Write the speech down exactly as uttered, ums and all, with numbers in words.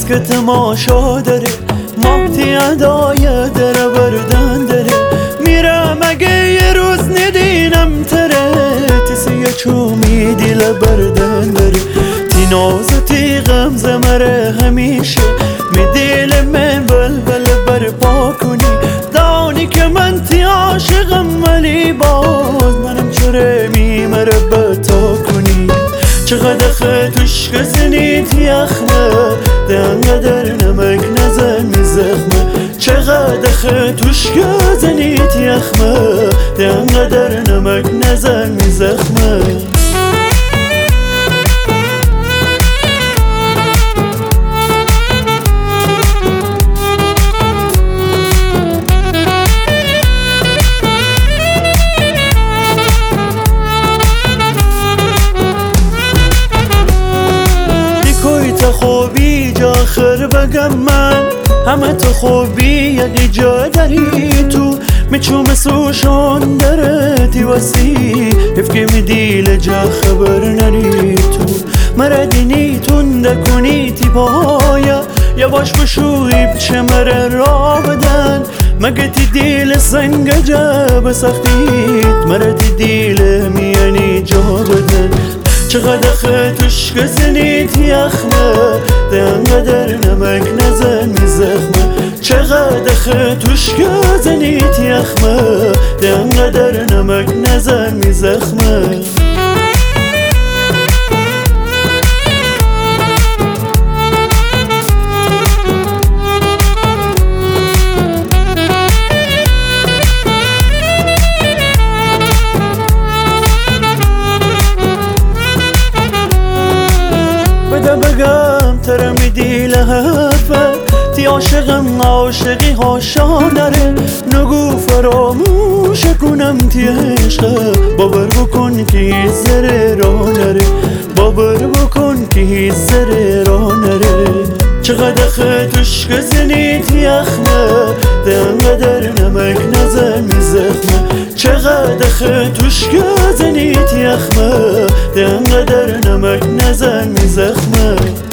که تماشا داره، ماهتی ادای دره بردن داره. میرم اگه یه روز ندینم تره، تیسی چومی دیل بردن داره. تی ناز تی غمزه مره همیشه، می دیل من بلبل برپا کنی. دانی که من تی عاشقم ولی باز منم چره میمره بتا کنی. چقدر خطوش کزنیت یخمه، دنقدر نمک نزن می زخمه. چقدر خطوش کزنیت یخمه، دنقدر نمک نزن می زخمه. خوبی جا آخر بگم من، همه تو خوبی یکی جا داری تو. میچوم سوشان درتی وسی، افکی می دیل جا خبر نری تو. مردینی تونده کنی تی پایا، یواش بشوی بچه مره را بدن. مگه تی دیل سنگ جا بسختیت، مردی دیل میانی جا بدن. چقدر خطوش کزنیت یخمه، دنقدر نمک نزن می زخمه. چقدر خطوش کزنیت یخمه، دنقدر نمک نزن می زخمه. بگم ترم دیل حرفه، تی عاشقم عاشقی هاشا نره. نگو فراموش کنم تی عشقه، باور بکن که هیچ زره را نره. باور بکن که هیچ زره را نره. چقدر خطوش کزنیت یخمه، دنقدر نمک نزن می زخمه. چقدر خطوش کزنیت یخمه، دنقدر نمک نزن می زخمه.